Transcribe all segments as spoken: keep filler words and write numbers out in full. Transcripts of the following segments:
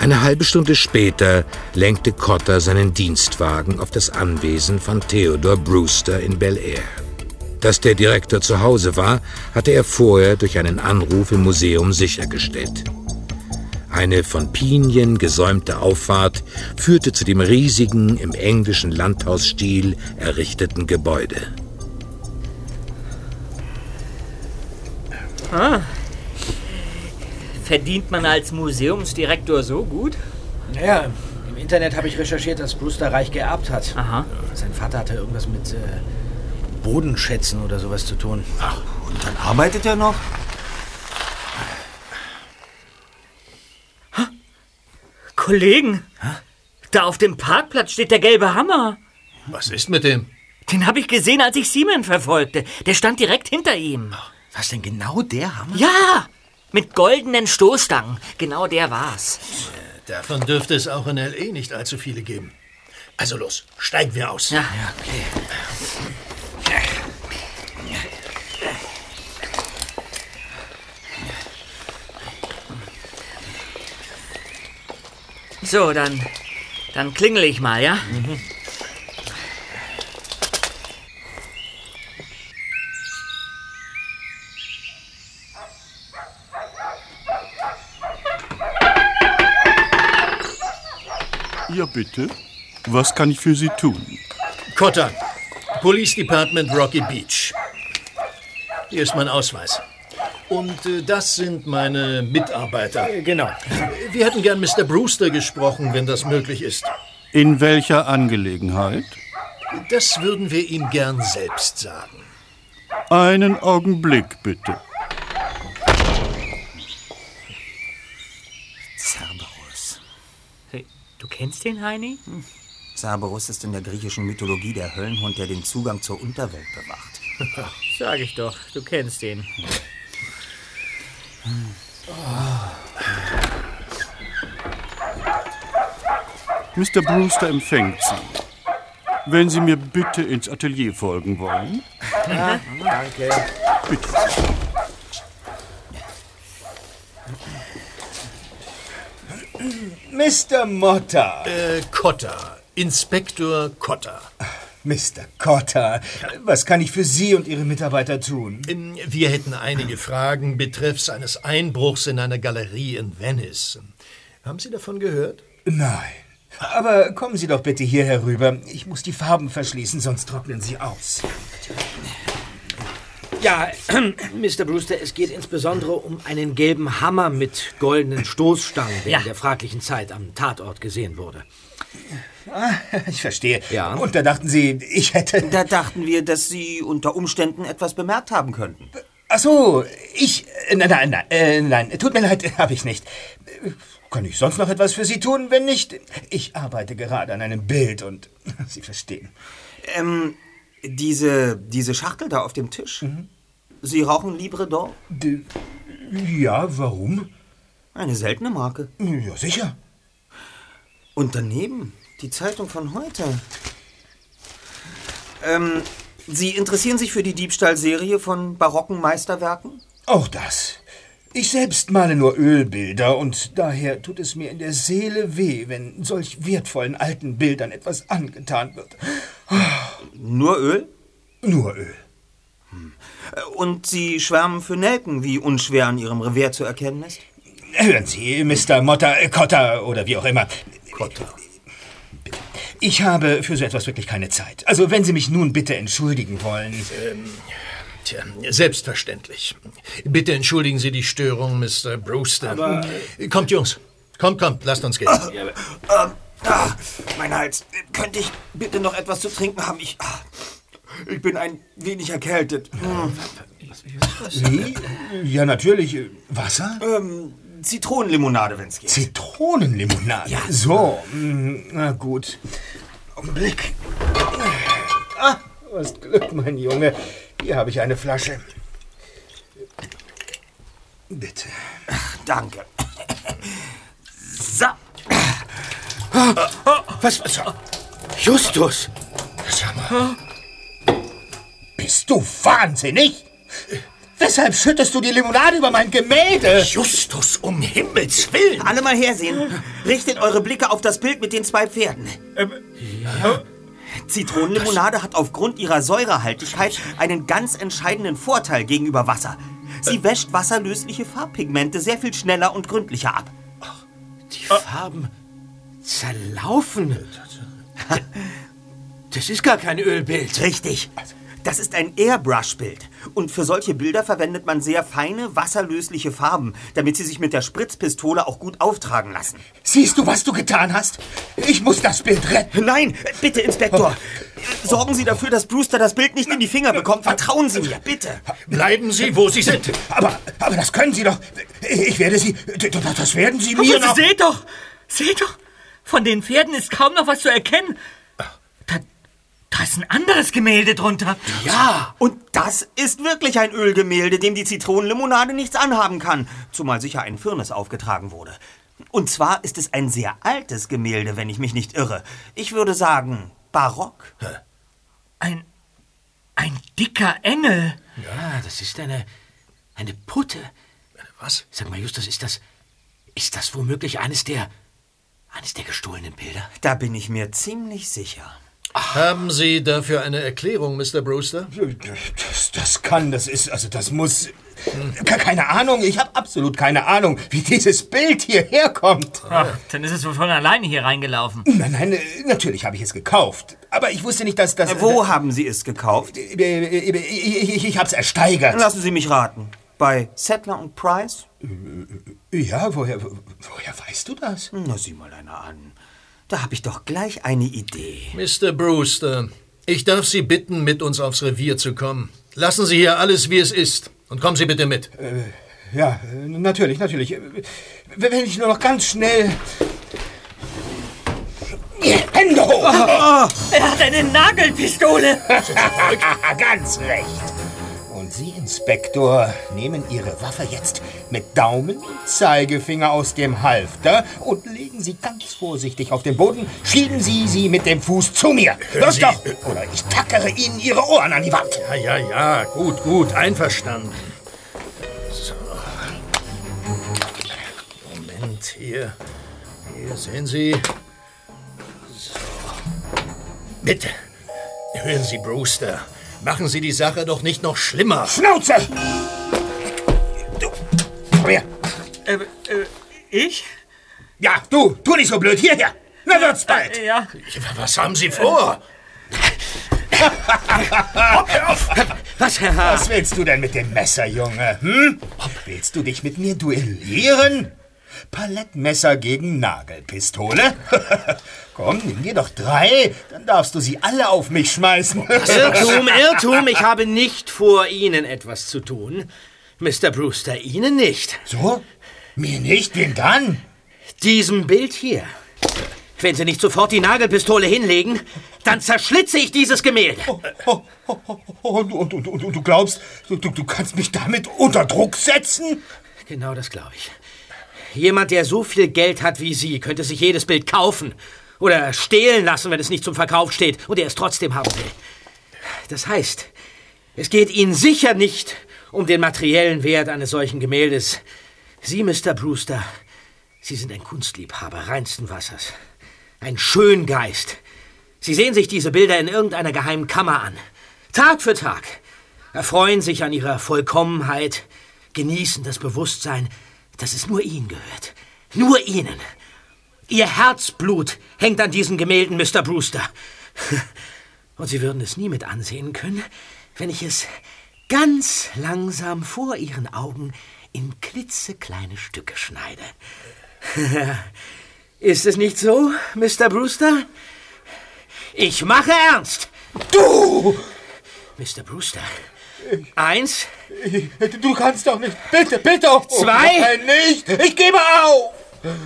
Eine halbe Stunde später lenkte Cotter seinen Dienstwagen auf das Anwesen von Theodore Brewster in Bel Air. Dass der Direktor zu Hause war, hatte er vorher durch einen Anruf im Museum sichergestellt. Eine von Pinien gesäumte Auffahrt führte zu dem riesigen, im englischen Landhausstil errichteten Gebäude. Ah. Verdient man als Museumsdirektor so gut? Naja, im Internet habe ich recherchiert, dass Brewster reich geerbt hat. Aha. Sein Vater hatte irgendwas mit äh, Bodenschätzen oder sowas zu tun. Ach, und dann arbeitet er noch? Ha? Kollegen, ha? Da auf dem Parkplatz steht der gelbe Hammer. Was ist mit dem? Den habe ich gesehen, als ich Seaman verfolgte. Der stand direkt hinter ihm. Was denn, genau der Hammer? Ja, mit goldenen Stoßstangen. Genau der war's. Davon dürfte es auch in L A nicht allzu viele geben. Also los, steigen wir aus. Ja, ja, okay. So, dann, dann klingel ich mal, ja? Mhm. Ja, bitte. Was kann ich für Sie tun? Cotter, Police Department Rocky Beach. Hier ist mein Ausweis. Und äh, das sind meine Mitarbeiter. Äh, genau. Wir hätten gern Mister Brewster gesprochen, wenn das möglich ist. In welcher Angelegenheit? Das würden wir ihm gern selbst sagen. Einen Augenblick, bitte. Cerberus. Hey, du kennst den, Heini? Hm. Cerberus ist in der griechischen Mythologie der Höllenhund, der den Zugang zur Unterwelt bewacht. Sag ich doch, du kennst den. Mister Brewster empfängt Sie. Wenn Sie mir bitte ins Atelier folgen wollen. Ja, danke. Bitte. Mister Motter. Äh, Cotter. Inspektor Cotter. Mister Cotter, was kann ich für Sie und Ihre Mitarbeiter tun? Wir hätten einige Fragen betreffs eines Einbruchs in eine Galerie in Venice. Haben Sie davon gehört? Nein. Aber kommen Sie doch bitte hier herüber. Ich muss die Farben verschließen, sonst trocknen sie aus. Ja, Mister Brewster, es geht insbesondere um einen gelben Hammer mit goldenen Stoßstangen, der ja. in der fraglichen Zeit am Tatort gesehen wurde. Ah, ich verstehe. Ja. Und da dachten Sie, ich hätte... Da dachten wir, dass Sie unter Umständen etwas bemerkt haben könnten. Ach so, ich... Nein, nein, nein, äh, nein, tut mir leid, habe ich nicht. Kann ich sonst noch etwas für Sie tun? Wenn nicht, ich arbeite gerade an einem Bild und Sie verstehen. Ähm, diese, diese Schachtel da auf dem Tisch. Mhm. Sie rauchen Libredor? D- ja, warum? Eine seltene Marke. Ja, sicher. Und daneben die Zeitung von heute. Ähm, Sie interessieren sich für die Diebstahlserie von barocken Meisterwerken? Auch das. Ich selbst male nur Ölbilder und daher tut es mir in der Seele weh, wenn solch wertvollen alten Bildern etwas angetan wird. Nur Öl? Nur Öl. Hm. Und Sie schwärmen für Nelken, wie unschwer an Ihrem Revers zu erkennen ist? Hören Sie, Mister Motter, äh, Cotter oder wie auch immer. Cotter. Ich habe für so etwas wirklich keine Zeit. Also wenn Sie mich nun bitte entschuldigen wollen. Ähm, tja, selbstverständlich. Bitte entschuldigen Sie die Störung, Mister Brewster. Aber kommt, Jungs. Kommt, kommt, lasst uns gehen. Ah, ja, äh, ah, mein Hals. Könnte ich bitte noch etwas zu trinken haben? Ich, ah, ich bin ein wenig erkältet. Hm. Wie? Ja, natürlich. Wasser? Ähm, Zitronenlimonade, wenn es geht. Zitronenlimonade? Ja. So, na gut. Augenblick. Ah, was Glück, mein Junge. Hier habe ich eine Flasche. Bitte. Ach, danke. So. Was? was Justus! Sag mal. Bist du wahnsinnig? Weshalb schüttest du die Limonade über mein Gemälde? Justus, um Himmels Willen! Alle mal hersehen. Richtet eure Blicke auf das Bild mit den zwei Pferden. Ähm, ja. Zitronenlimonade hat aufgrund ihrer Säurehaltigkeit einen ganz entscheidenden Vorteil gegenüber Wasser. Sie wäscht wasserlösliche Farbpigmente sehr viel schneller und gründlicher ab. Die Farben zerlaufen. Das ist gar kein Ölbild. Richtig. Das ist ein Airbrush-Bild. Und für solche Bilder verwendet man sehr feine, wasserlösliche Farben, damit sie sich mit der Spritzpistole auch gut auftragen lassen. Siehst du, was du getan hast? Ich muss das Bild retten. Nein, bitte, Inspektor. Sorgen Sie dafür, dass Brewster das Bild nicht in die Finger bekommt. Vertrauen Sie mir, bitte. Bleiben Sie, wo Sie sind. Aber, aber das können Sie doch. Ich werde Sie... Das werden Sie mir Aber noch... Seht doch! Seht doch! Von den Pferden ist kaum noch was zu erkennen. Da, da ist ein anderes Gemälde drunter. Ja, und das ist wirklich ein Ölgemälde, dem die Zitronenlimonade nichts anhaben kann. Zumal sicher ein Firnis aufgetragen wurde. Und zwar ist es ein sehr altes Gemälde, wenn ich mich nicht irre. Ich würde sagen, barock. Ein... ein dicker Engel. Ja, das ist eine... eine Putte. Was? Sag mal, Justus, ist das... ist das womöglich eines der... eines der gestohlenen Bilder? Da bin ich mir ziemlich sicher. Haben Sie dafür eine Erklärung, Mister Brewster? Das, das kann, das ist, also das muss... Keine Ahnung, ich habe absolut keine Ahnung, wie dieses Bild hierher kommt. Ach, dann ist es wohl von alleine hier reingelaufen. Nein, nein, natürlich habe ich es gekauft. Aber ich wusste nicht, dass das... Äh, Wo haben Sie es gekauft? Ich, ich, ich habe es ersteigert. Lassen Sie mich raten. Bei Settler und Price? Ja, woher, woher weißt du das? Na, sieh mal einer an. Da habe ich doch gleich eine Idee. Mister Brewster, ich darf Sie bitten, mit uns aufs Revier zu kommen. Lassen Sie hier alles, wie es ist. Und kommen Sie bitte mit. Äh, ja, natürlich, natürlich. Wenn ich nur noch ganz schnell... Hände hoch! Oh, er hat eine Nagelpistole. Ganz recht. Und Sie, Inspektor, nehmen Ihre Waffe jetzt mit Daumen und Zeigefinger aus dem Halfter und legen sie ganz vorsichtig auf den Boden. Schieben Sie sie mit dem Fuß zu mir. Los doch! Oder ich tackere Ihnen Ihre Ohren an die Wand. Ja, ja, ja. Gut, gut. Einverstanden. So. Moment, hier. Hier sehen Sie. So. Bitte. Hören Sie, Brewster. Machen Sie die Sache doch nicht noch schlimmer. Schnauze! Du, komm her. Äh, äh, ich? Ja, du, tu nicht so blöd. Hierher. Na, wird's bald. Äh, ja. Was haben Sie vor? Was, Herr Haar? Was willst du denn mit dem Messer, Junge? Hm? Willst du dich mit mir duellieren? Palettmesser gegen Nagelpistole? Komm, nimm dir doch drei, dann darfst du sie alle auf mich schmeißen. Irrtum, Irrtum, ich habe nicht vor, Ihnen etwas zu tun. Mister Brewster, Ihnen nicht. So? Mir nicht? Wem dann? Diesem Bild hier. Wenn Sie nicht sofort die Nagelpistole hinlegen, dann zerschlitze ich dieses Gemälde. Oh, oh, oh, oh, oh, und, und, und, und du glaubst, du, du kannst mich damit unter Druck setzen? Genau das glaube ich. Jemand, der so viel Geld hat wie Sie, könnte sich jedes Bild kaufen oder stehlen lassen, wenn es nicht zum Verkauf steht und er es trotzdem haben will. Das heißt, es geht Ihnen sicher nicht um den materiellen Wert eines solchen Gemäldes. Sie, Mister Brewster, Sie sind ein Kunstliebhaber reinsten Wassers. Ein Schöngeist. Sie sehen sich diese Bilder in irgendeiner geheimen Kammer an. Tag für Tag. Erfreuen sich an ihrer Vollkommenheit, genießen das Bewusstsein, dass es nur Ihnen gehört. Nur Ihnen. Ihr Herzblut hängt an diesen Gemälden, Mister Brewster. Und Sie würden es nie mit ansehen können, wenn ich es ganz langsam vor Ihren Augen in klitzekleine Stücke schneide. Ist es nicht so, Mister Brewster? Ich mache ernst. Du! Mister Brewster. Eins. Du kannst doch nicht. Bitte, bitte. Oh, Zwei. Nein, nicht. Ich gebe auf.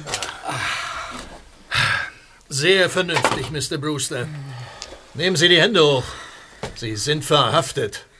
Sehr vernünftig, Mister Brewster. Nehmen Sie die Hände hoch. Sie sind verhaftet.